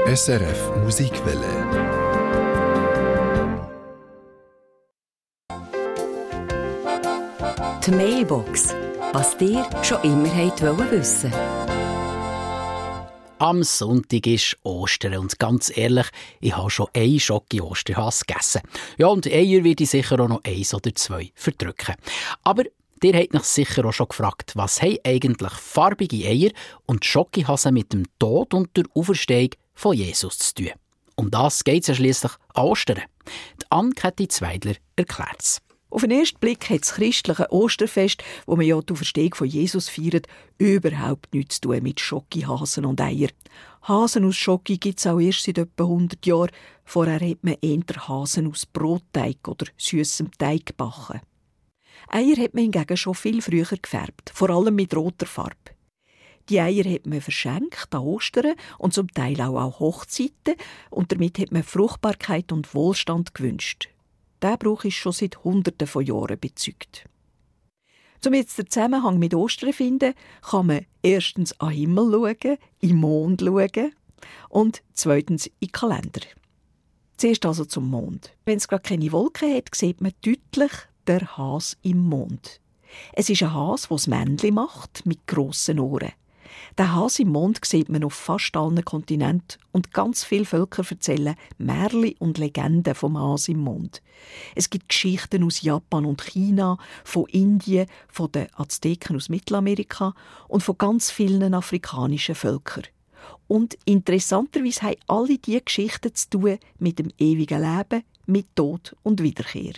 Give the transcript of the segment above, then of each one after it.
SRF Musikwelle. Die Mailbox. Was dir schon immer wissen wollt. Am Sonntag ist Ostern und ganz ehrlich, ich habe schon eine Schoki-Osterhass gegessen. Ja, und Eier werde ich sicher auch noch 1 oder 2 verdrücken. Aber ihr habt euch sicher auch schon gefragt, was haben eigentlich farbige Eier und Schokihasen mit dem Tod und der Auferstehung von Jesus zu tun? Um das geht es ja schliesslich an Ostern. Die Ann-Kathi Zweidler erklärt es. Auf den ersten Blick hat das christliche Osterfest, wo man ja die Auferstehung von Jesus feiert, überhaupt nichts zu tun mit Schokihasen und Eier. Hasen aus Schoki gibt es auch erst seit etwa 100 Jahren. Vorher hat man eher Hasen aus Brotteig oder süssem Teig gebacken. Eier hat man hingegen schon viel früher gefärbt, vor allem mit roter Farbe. Die Eier hat man verschenkt an Ostern und zum Teil auch an Hochzeiten und damit hat man Fruchtbarkeit und Wohlstand gewünscht. Der Brauch ist schon seit Hunderten von Jahren bezeugt. Um jetzt den Zusammenhang mit Ostern zu finden, kann man erstens an den Himmel schauen, in den Mond schauen und zweitens in den Kalender. Zuerst also zum Mond. Wenn es gerade keine Wolken hat, sieht man deutlich den Has im Mond. Es ist ein Has, der das Männchen macht, mit grossen Ohren. Den Has im Mond sieht man auf fast allen Kontinenten und ganz viele Völker erzählen Märchen und Legenden vom Has im Mond. Es gibt Geschichten aus Japan und China, von Indien, von den Azteken aus Mittelamerika und von ganz vielen afrikanischen Völkern. Und interessanterweise haben alle diese Geschichten zu tun mit dem ewigen Leben, mit Tod und Wiederkehr.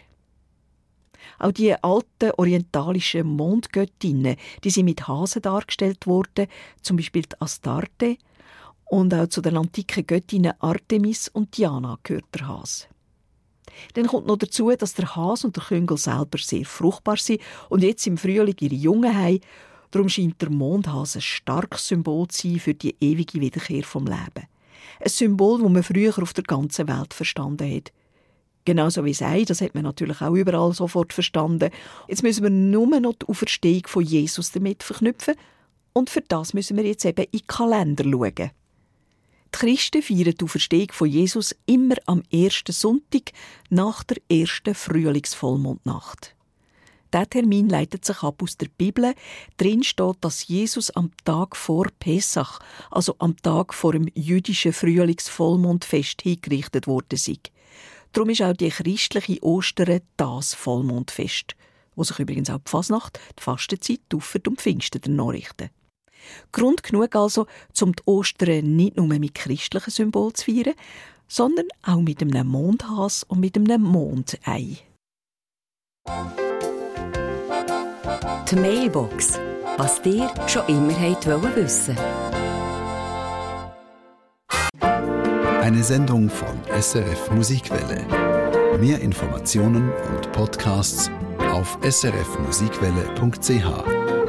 Auch die alten orientalischen Mondgöttinnen, die sind mit Hasen dargestellt worden, zum Beispiel die Astarte. Und auch zu den antiken Göttinnen Artemis und Diana gehört der Hase. Dann kommt noch dazu, dass der Hase und der Küngel selber sehr fruchtbar sind und jetzt im Frühling ihre Jungen haben. Darum scheint der Mondhase ein starkes Symbol zu sein für die ewige Wiederkehr vom Leben. Ein Symbol, das man früher auf der ganzen Welt verstanden hat. Genauso wie das Ei, das hat man natürlich auch überall sofort verstanden. Jetzt müssen wir nur noch die Auferstehung von Jesus damit verknüpfen. Und für das müssen wir jetzt eben in den Kalender schauen. Die Christen feiern die Auferstehung von Jesus immer am ersten Sonntag nach der ersten Frühlingsvollmondnacht. Dieser Termin leitet sich ab aus der Bibel. Drin steht, dass Jesus am Tag vor Pessach, also am Tag vor dem jüdischen Frühlingsvollmondfest, hingerichtet worden sei. Darum ist auch die christliche Ostern das Vollmondfest, wo sich übrigens auch die Fasnacht, die Fastenzeit, die Auffahrt und Pfingsten danach richten. Grund genug also, um die Ostern nicht nur mit christlichen Symbolen zu feiern, sondern auch mit einem Mondhas und mit einem Mondei. Die Mailbox. Was dir schon immer wissen wollt. Eine Sendung von SRF Musikwelle. Mehr Informationen und Podcasts auf srfmusikwelle.ch.